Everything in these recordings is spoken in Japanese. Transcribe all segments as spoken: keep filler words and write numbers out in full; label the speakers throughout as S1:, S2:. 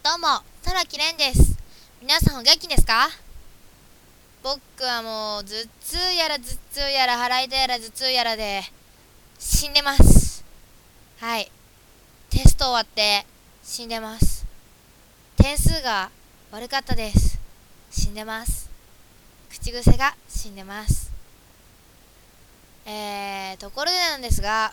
S1: どうも、荒木蓮です。皆さんお元気ですか？僕はもう、頭痛やら頭痛やら腹痛やら頭痛やらで、死んでます。はい。テスト終わって、死んでます。点数が悪かったです。死んでます。口癖が死んでます。えー、ところでなんですが、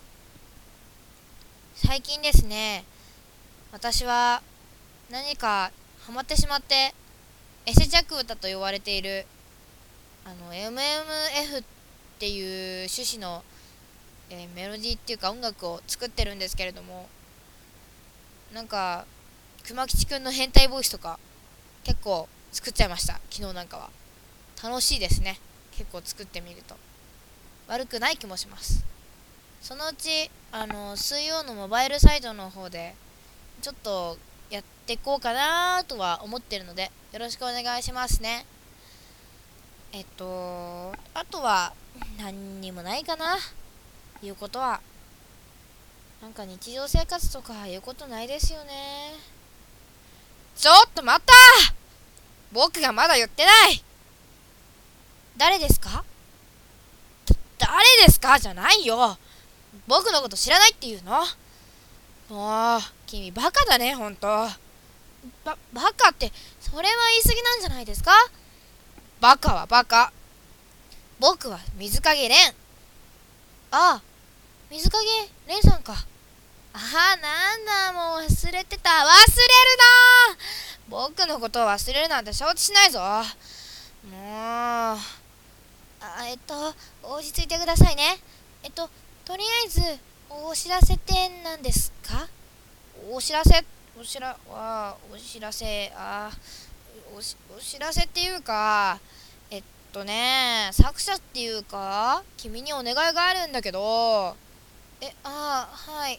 S1: 最近ですね、私は何かハマってしまって、エセジャク歌と言われているあの エムエムエフ っていう趣旨の、えーメロディーっていうか音楽を作ってるんですけれども、なんか熊吉くんの変態ボイスとか結構作っちゃいました。昨日なんかは楽しいですね。結構作ってみると悪くない気もします。そのうちあの水曜のモバイルサイトの方でちょっとやっていこうかなとは思ってるので、よろしくお願いしますね。えっとあとは何にもないかな。いうことはなんか日常生活とかいうことないですよね。ちょっと待った、僕がまだ言ってない。誰ですか？誰ですかじゃないよ。僕のこと知らないっていうの？もう君バカだね、ほんと。ババカって、それは言い過ぎなんじゃないですか？バカはバカ。僕は水影蓮。ああ、水影蓮さんか。ああ、なんだ、もう忘れてた。忘れるな。僕のことを忘れるなんて承知しないぞ。もう、あ、えっと、落ち着いてくださいね。えっと、とりあえず、お知らせって何ですか？お知らせ、お知ら、わお知らせ、あ、おし、お知らせっていうか、えっとね、作者っていうか、君にお願いがあるんだけど、え、ああ、はい。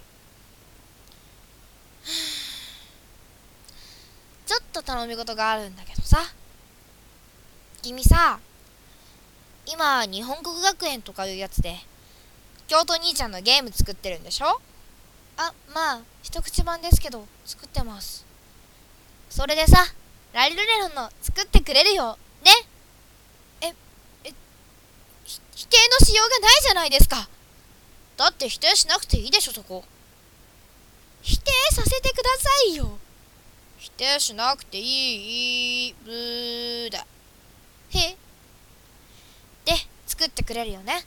S1: ちょっと頼み事があるんだけどさ、君さ、今日本国学園とかいうやつで京都兄ちゃんのゲーム作ってるんでしょ？あ、まあ一口版ですけど作ってます。それでさ、ラリルレロンの作ってくれるよね？ええひ否定のしようがないじゃないですか。だって否定しなくていいでしょ。そこ否定させてくださいよ。否定しなくていいブーだ。へで作ってくれるよね？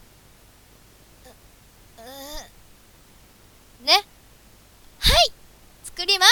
S1: ね、はい作ります。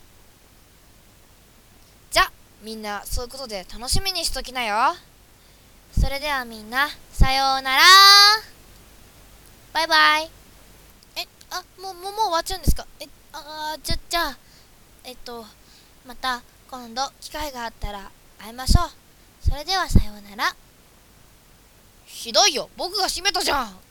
S1: じゃみんなそういうことで楽しみにしときなよ。それではみんなさようなら。バイバイ。えあもうもうもう終わっちゃうんですか？えあじゃじゃあえっとまた今度機会があったら会いましょう。それではさようなら。ひどいよ、僕が閉めたじゃん。